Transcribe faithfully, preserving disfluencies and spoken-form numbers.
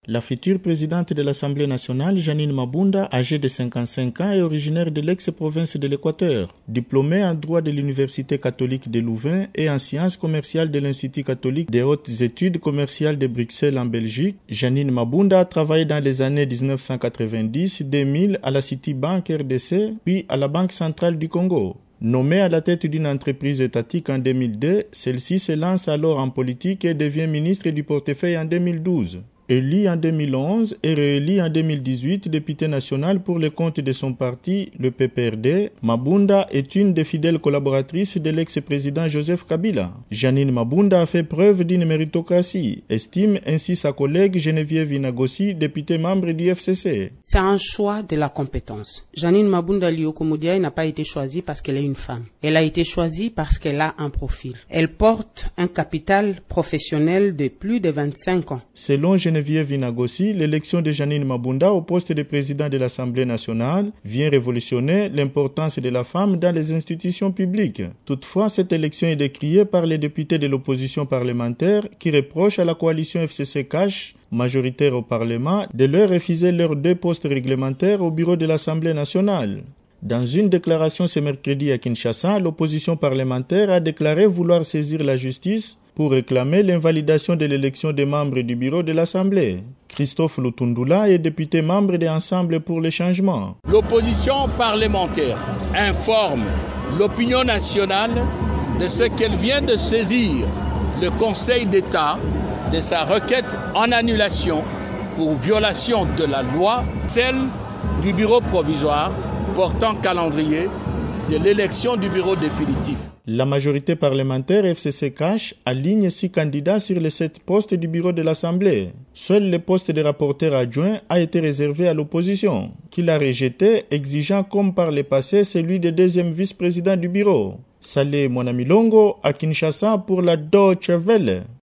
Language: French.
La future présidente de l'Assemblée nationale, Jeannine Mabunda, âgée de cinquante-cinq ans, est originaire de l'ex-province de l'Équateur. Diplômée en droit de l'Université catholique de Louvain et en sciences commerciales de l'Institut catholique des hautes études commerciales de Bruxelles en Belgique, Jeannine Mabunda a travaillé dans les années dix-neuf cent quatre-vingt-dix à deux mille à la Citibank R D C, puis à la Banque centrale du Congo. Nommée à la tête d'une entreprise étatique en deux mille deux, celle-ci se lance alors en politique et devient ministre du portefeuille en deux mille douze. Élie en deux mille onze et réélie en deux mille dix-huit député national pour le compte de son parti, le P P R D, Mabunda est une des fidèles collaboratrices de l'ex-président Joseph Kabila. Jeannine Mabunda a fait preuve d'une méritocratie, estime ainsi sa collègue Geneviève Inagossi, députée membre du F C C. C'est un choix de la compétence. Jeannine Mabunda Liokomodiaï n'a pas été choisie parce qu'elle est une femme. Elle a été choisie parce qu'elle a un profil. Elle porte un capital professionnel de plus de vingt-cinq ans. Selon Geneviève Inagossi, l'élection de Jeannine Mabunda au poste de président de l'Assemblée nationale vient révolutionner l'importance de la femme dans les institutions publiques. Toutefois, cette élection est décriée par les députés de l'opposition parlementaire qui reprochent à la coalition F C C Cash, majoritaire au Parlement, de leur refuser leurs deux postes réglementaires au bureau de l'Assemblée nationale. Dans une déclaration ce mercredi à Kinshasa, l'opposition parlementaire a déclaré vouloir saisir la justice pour réclamer l'invalidation de l'élection des membres du bureau de l'Assemblée. Christophe Lutundula est député membre de Ensemble pour le changement. L'opposition parlementaire informe l'opinion nationale de ce qu'elle vient de saisir le Conseil d'État de sa requête en annulation pour violation de la loi, celle du bureau provisoire portant calendrier de l'élection du bureau définitif. La majorité parlementaire F C C Cash aligne six candidats sur les sept postes du bureau de l'Assemblée. Seul le poste de rapporteur adjoint a été réservé à l'opposition, qui l'a rejeté, exigeant comme par le passé celui de deuxième vice-président du bureau. Saleh Mwanamilongo à Kinshasa pour la Deutsche Welle.